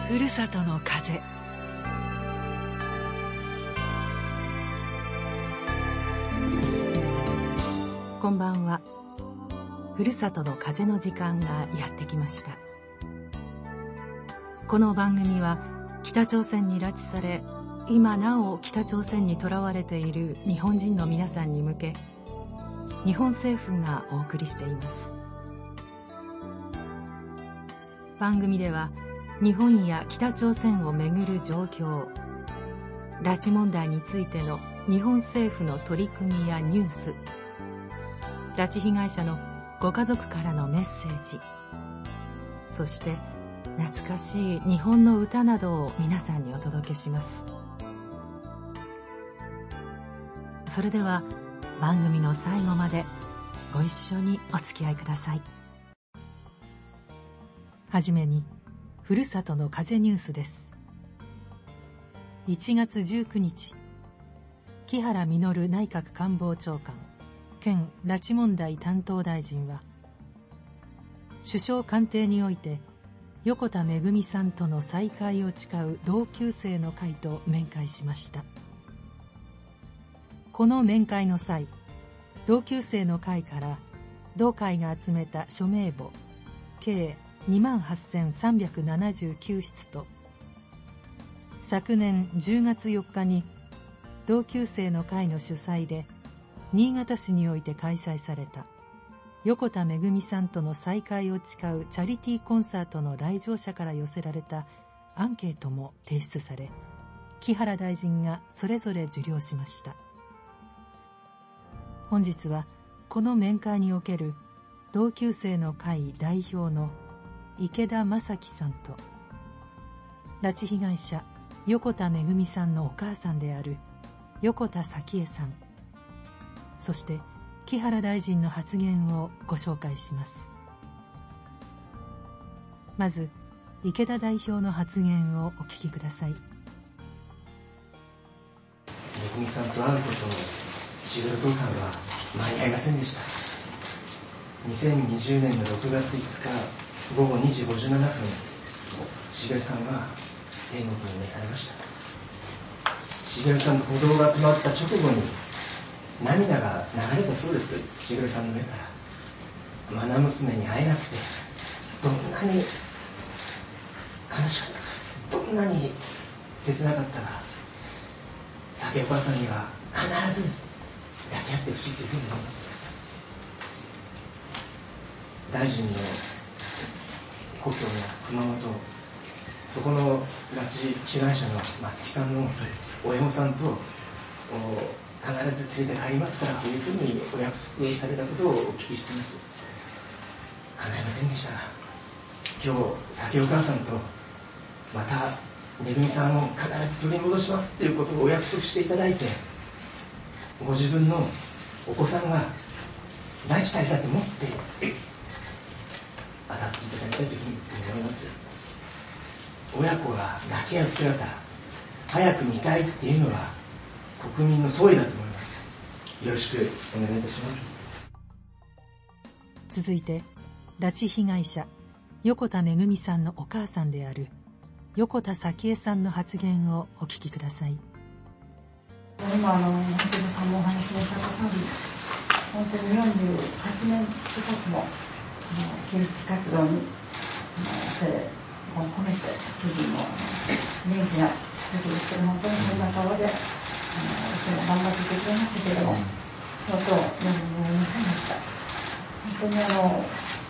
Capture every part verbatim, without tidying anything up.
ふるさとの風。こんばんは。ふるさとの風の時間がやってきました。この番組は北朝鮮に拉致され、今なお北朝鮮に囚われている日本人の皆さんに向け、日本政府がお送りしています。番組では日本や北朝鮮をめぐる状況、拉致問題についての日本政府の取り組みやニュース、拉致被害者のご家族からのメッセージ、そして懐かしい日本の歌などを皆さんにお届けします。それでは番組の最後までご一緒にお付き合いください。はじめにふるさとの風ニュースです。いちがつじゅうくにち、木原稔内閣官房長官兼拉致問題担当大臣は、首相官邸において横田めぐみさんとの再会を誓う同級生の会と面会しました。この面会の際、同級生の会から同会が集めた署名簿計にまんはっせんさんびゃくななじゅうきゅうしつと、昨年じゅうがつよっかに同級生の会の主催で新潟市において開催された横田めぐみさんとの再会を誓うチャリティーコンサートの来場者から寄せられたアンケートも提出され、木原大臣がそれぞれ受領しました。本日はこの面会における同級生の会代表の池田正樹さんと、拉致被害者横田めぐみさんのお母さんである横田早紀江さん、そして木原大臣の発言をご紹介します。まず池田代表の発言をお聞きください。 めぐみさんと会うことを茂父さんは間に合いませんでした。にせんにじゅうねんのろくがついつかごごにじごじゅうななふん、茂さんは天国に召されました。茂さんの歩道が止まった直後に涙が流れたそうです。茂さんの目から愛娘に会えなくてどんなに悲しかったか、どんなに切なかったか、早紀江お母さんには必ず抱き合ってほしいというふうに思います。大臣の故郷や熊本、そこの拉致被害者の松木さんの親御さんと必ず連れて帰りますからというふうにお約束されたことをお聞きしています。叶いませんでしたが、今日早紀江お母さんとまためぐみさんを必ず取り戻しますということをお約束していただいて、ご自分のお子さんが拉致されたと思って当たっていただきたいというふうに思います。親子が抱き合う姿、早く見たいっていうのは国民の総意だと思います。よろしくお願いいたします。 続いて拉致被害者横田めぐみさんのお母さんである横田早紀江さんの発言をお聞きください。 今あの本当にさんもお話をした方に、本当によんじゅうはちねん近くも救出活動に精を込めて主人も元気な時ですけど、本当にそんな顔で頑張ってくれましたけれども、相当何も言いませんでした。本当にあの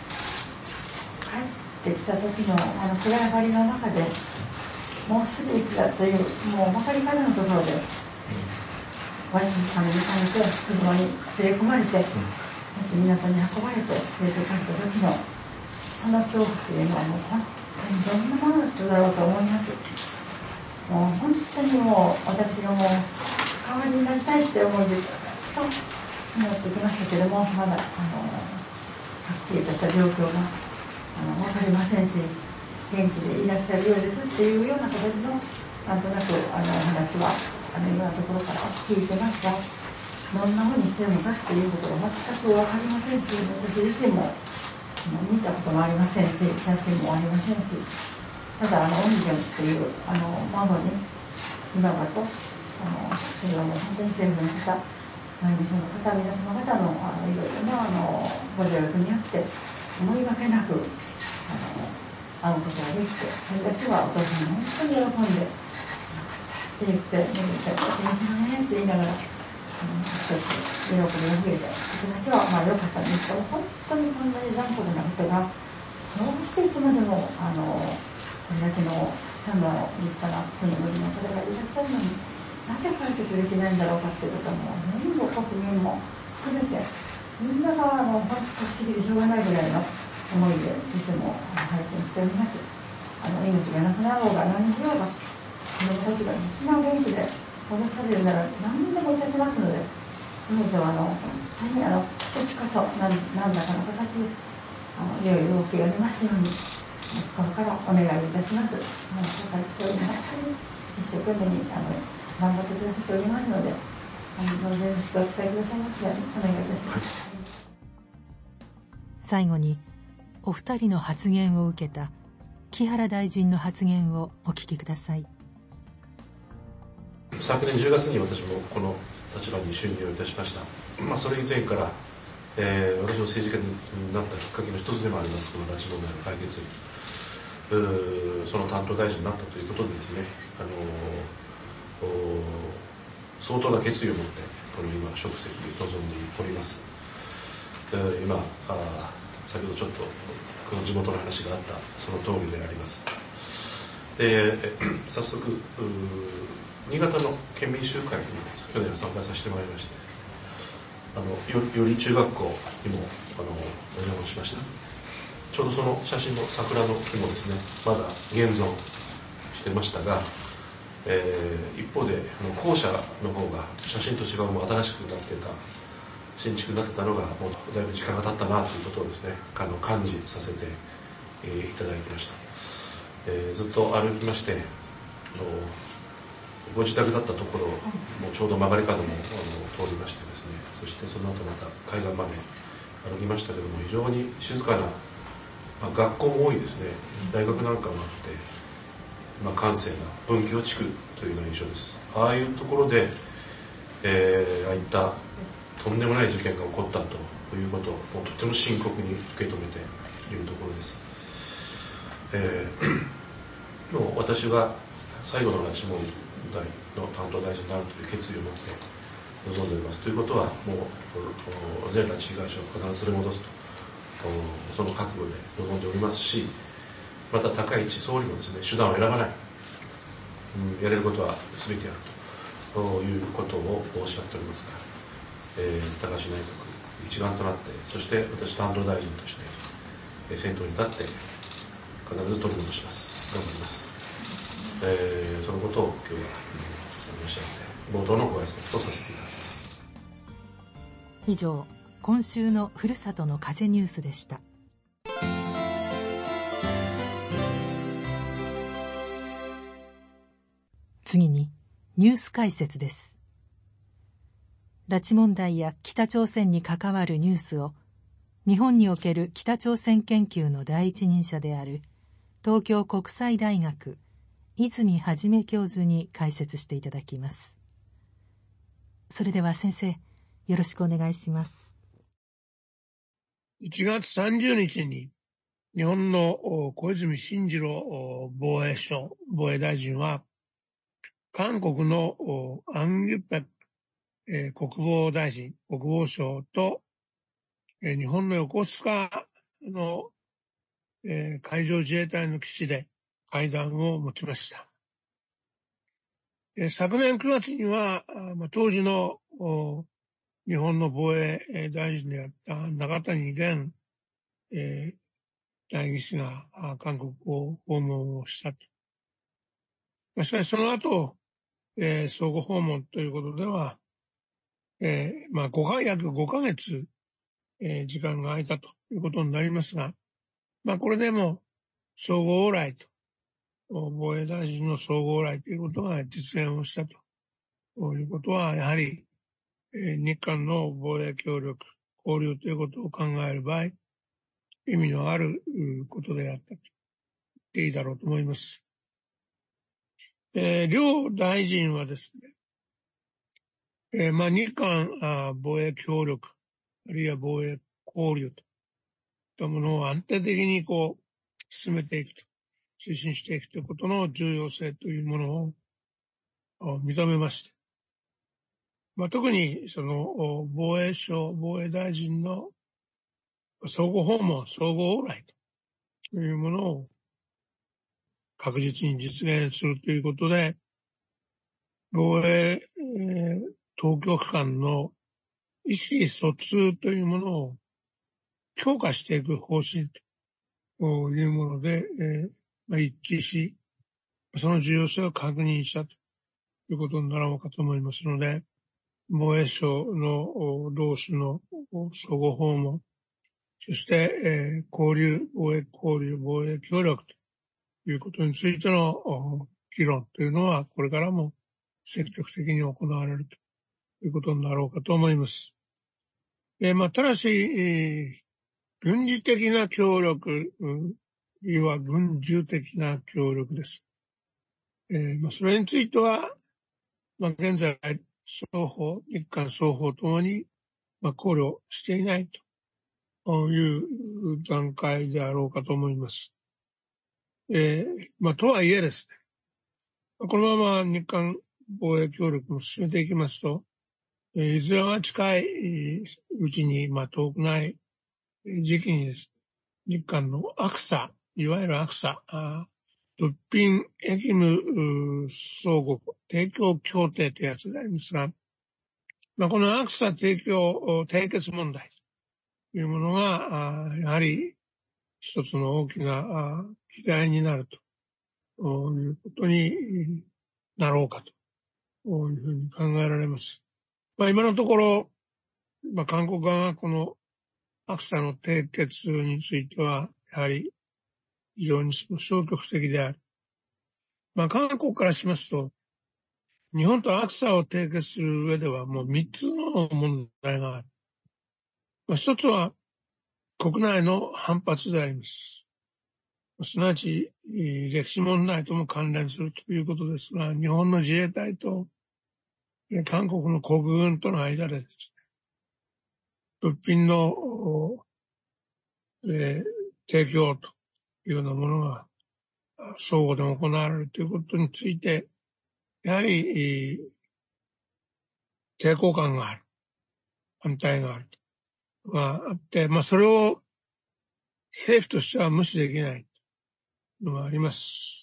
帰ってきた時のあの暗がりの中で、もうすぐいつだというもう分かりかねのところでわしあの見かねて車に連れ込まれて、そして港に運ばれて連れて帰った時のその恐怖というのはもう本当にどんなものだっただろうと思います。もう本当にもう私がもう代わりになりたいって思いでと思ってきましたけども、まだあのはっきりとした状況があの分かりませんし、元気でいらっしゃるようですっていうような形のなんとなくあの話はあの今のところから聞いてますが、どんなふうにしてるのかっていうことが全く分かりませんし、私自身も見たこともありませんし、写真もありませんし、 ただ、あの、恩人っていう、あの、孫に、今はと、あの、それはもう本当に政府の方、前にその方、皆様方の、あの、いろいろな、あの、ご助力によって、思いがけなく、あの、会うことができて、それだけはお父さんが本当に喜んで、って言って、見て、私もねって言いながら、一つ喜びが増えて、それだけはまあ良かったんですけど、本当にこんなに残酷なことが、どうしていつまでも、あの、これだけのさんの立派な国々の方がいらっしゃるのに、なぜ解決できないんだろうかっていうことはもう、全部国民も含めて、みんながあの本当不思議でしょうがないぐらいの思いで、いつも拝見しております。あの、命がなくなろうが何しようが、子供たちがみんな元気で戻されるなら何でもいたしますので、どうぞあの本当にあの少しこそ何何らかの形であの良い動きがありますように心からお願いいたします。あの紹介しております。一生懸命にあの頑張ってくださっておりますので、あのどうぞよろしくお伝えくださいますようにお願いいたします。 最後にお二人の発言を受けた木原大臣の発言をお聞きください。 昨年じゅうがつに私もこの立場に就任をいたしました。まあ、それ以前から、えー、私の政治家になったきっかけの一つでもあります、この拉致問題の解決、その担当大臣になったということでですね、あのー、相当な決意を持って、この今、職責に臨んでおります。えー、今あ、先ほどちょっと、この地元の話があった、その通りであります。えー、早速、新潟の県民集会にも去年参加させてもらいまして、あのより中学校にもあのお邪魔しました。ちょうどその写真の桜の木もですね、まだ現存してましたが、えー、一方であの校舎の方が写真と違うも新しくなってた、新築になってたのがもうだいぶ時間が経ったなということをですね、あの感じさせて、えー、いただいてました。えー、ずっと歩きまして、あのご自宅だったところをもうちょうど曲がり角もあの通りましてですね、そしてその後また海岸まで歩きましたけども、非常に静かな、まあ、学校も多いですね、大学なんかもあって、まあ、閑静な文教地区というような印象です。ああいうところで、えー、ああいったとんでもない事件が起こったということをもうとても深刻に受け止めているところです。えー、もう私は最後の拉致問題の担当大臣になるという決意を持って臨んでおります。ということは、もう全拉致被害者を必ず連れ戻すと、その覚悟で臨んでおりますし、また高市総理もですね、手段を選ばない、うん、やれることは全てやるということをおっしゃっておりますから、えー、高市内閣一丸となって、そして私担当大臣として、えー、先頭に立って必ず取り戻します。頑張ります。えー、そのことを今日は、うん、申し上げて、冒頭のご挨拶とさせていただきます。 以上、今週のふるさとの風ニュースでした。次にニュース解説です。拉致問題や北朝鮮に関わるニュースを日本における北朝鮮研究の第一人者である東京国際大学泉元教授に解説していただきます。それでは先生、よろしくお願いします。 いちがつさんじゅうにちに日本の小泉進次郎防衛省防衛大臣は、韓国のアン・ギュペク国防大臣、国防相と日本の横須賀の海上自衛隊の基地で会談を持ちました。昨年くがつには、当時の日本の防衛大臣であった中谷元代議士が韓国を訪問をしたと。しかしその後、相互訪問ということでは、えーまあ、ごか約ごかげつ、えー、時間が空いたということになりますが、まあ、これでも相互往来と、防衛大臣の相互往来ということが実現をしたということは、やはり、えー、日韓の防衛協力、交流ということを考える場合、意味のあることであったとっていいだろうと思います。えー、両大臣はですね、えー、まあ、日韓あ防衛協力、あるいは防衛交流といったものを安定的にこう、進めていくと、推進していくということの重要性というものを認めまして、まあ、特にその防衛省防衛大臣の相互訪問、相互往来というものを確実に実現するということで、防衛、えー、当局間の意思疎通というものを強化していく方針というもので、えーまあ、一致し、その重要性を確認したということになろうかと思いますので、防衛省の同種の相互訪問、そして、えー、交流、防衛交流、防衛協力ということについての議論というのは、これからも積極的に行われるということになろうかと思います。えーまあ、ただし、えー、軍事的な協力、いわゆる軍事的な協力です。えーまあ、それについては、まあ、現在、双方、日韓双方ともに、まあ、考慮していないという段階であろうかと思います。えー、まあ、とはいえですね、このまま日韓防衛協力も進めていきますと、えー、いずれは近いうちに、まあ、遠くない時期にですね、日韓のアクサ、いわゆるアクサ、物品役務相互提供協定というやつでありますが、まあ、このアクサ提供締結問題というものが、やはり一つの大きな議題になるということになろうかというふうに考えられます。まあ、今のところ、まあ、韓国側がこのアクサの締結については、やはり非常に消極的である。まあ、韓国からしますと、日本とアクサを締結する上ではもう三つの問題がある。まあ、一つは国内の反発であります。すなわち、歴史問題とも関連するということですが、日本の自衛隊と韓国の国軍との間でですね、物品の、えー、提供というようなものが相互で行われるということについて、やはり、抵抗感がある。反対がある。があって、まあ、それを政府としては無視できないのがあります。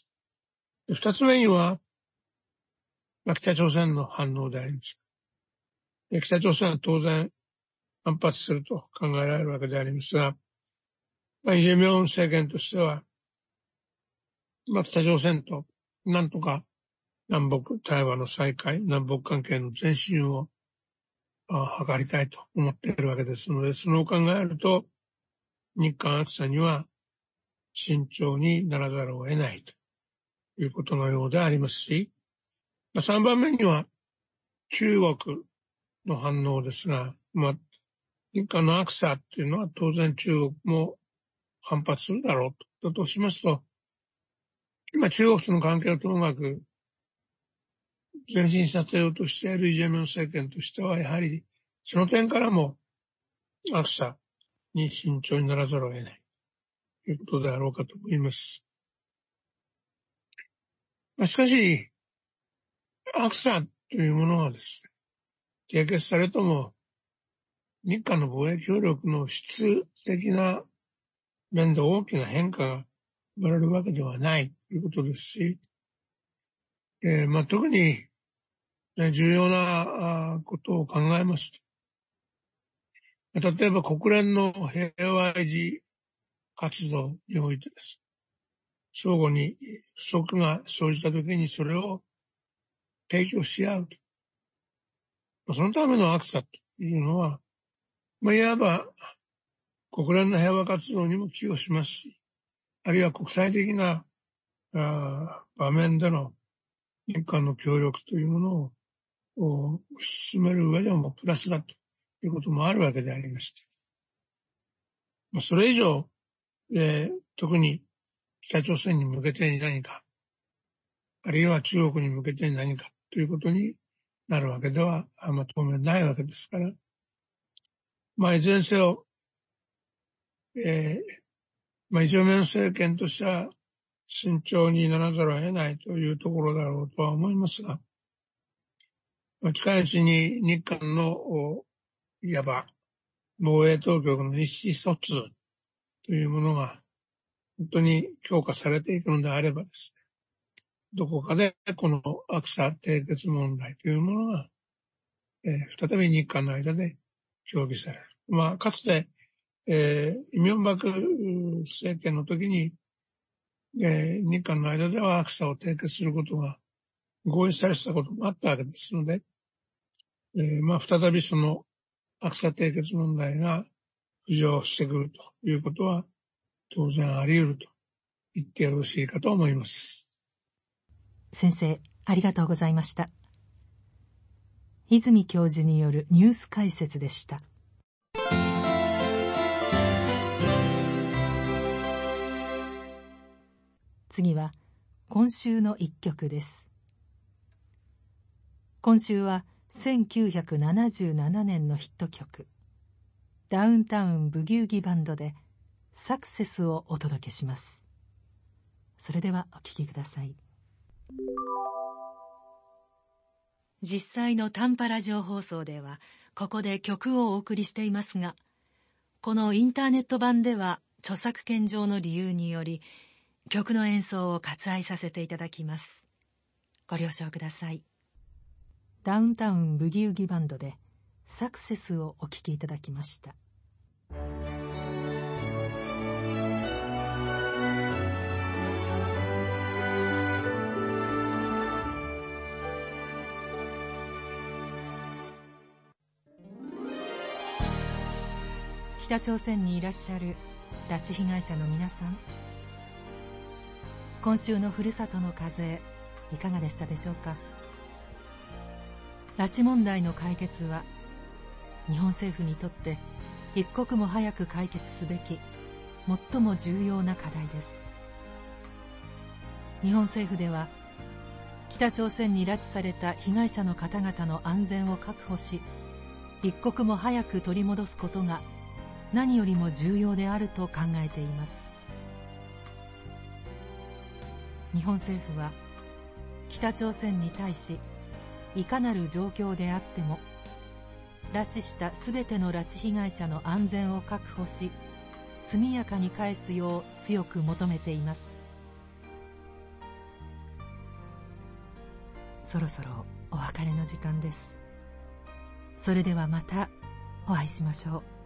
二つ目には、まあ、北朝鮮の反応であります。北朝鮮は当然反発すると考えられるわけでありますが、まあ、イ・ジェミョン政権としては、まあ、北朝鮮となんとか南北対話の再開、南北関係の前進を図りたいと思っているわけですので、その考えると、日韓アクサには慎重にならざるを得ないということのようでありますし、さんばんめには中国の反応ですが、まあ、日韓のアクサっていうのは当然中国も反発するだろうと。だとしますと、今中国との関係をともかく前進させようとしているイ・ジェミョン政権としては、やはりその点からもアクサに慎重にならざるを得ないということであろうかと思います。まあ、しかし、アクサというものがですね、締結されても、日韓の防衛協力の質的な面で大きな変化が生まれるわけではないということですし、えーまあ、特に、ね、重要なことを考えますと、例えば国連の平和維持活動においてです。相互に不足が生じたときにそれを提供し合うと。そのためのアクサというのは、まあ、いわば国連の平和活動にも寄与しますし、あるいは国際的なあ場面での日韓の協力というものを進める上でもプラスだということもあるわけでありまして、まあ、それ以上、えー、特に北朝鮮に向けて何か、あるいは中国に向けて何かということになるわけでは、あんま当面ないわけですから、まあ、いずれにせよ、えー、まあ、一応面政権としては慎重にならざるを得ないというところだろうとは思いますが、まあ、近いうちに日韓の、いわば防衛当局の意思疎通というものが本当に強化されていくのであればですね、どこかでこのアクサ締結問題というものが、えー、再び日韓の間で協議される。まあ、かつて、えー、イ・ミョンバク政権の時に、えー、日韓の間ではアクサを締結することが合意されてたこともあったわけですので、えー、まあ、再びそのアクサ締結問題が浮上してくるということは当然あり得ると言ってよろしいかと思います。 先生、ありがとうございました。泉教授によるニュース解説でした。次は今週の一曲です。今週はせんきゅうひゃくななじゅうななねんのヒット曲、ダウンタウンブギウギバンドでサクセスをお届けします。それではお聴きください。実際の短波ラジオ放送ではここで曲をお送りしていますが、このインターネット版では著作権上の理由により曲の演奏を割愛させていただきます。ご了承ください。ダウンタウンブギウギバンドでサクセスをお聴きいただきました。北朝鮮にいらっしゃる拉致被害者の皆さん、今週のふるさとの風いかがでしたでしょうか。拉致問題の解決は日本政府にとって一刻も早く解決すべき最も重要な課題です。日本政府では北朝鮮に拉致された被害者の方々の安全を確保し、一刻も早く取り戻すことが何よりも重要であると考えています。日本政府は北朝鮮に対し、いかなる状況であっても拉致したすべての拉致被害者の安全を確保し、速やかに返すよう強く求めています。そろそろお別れの時間です。それではまたお会いしましょう。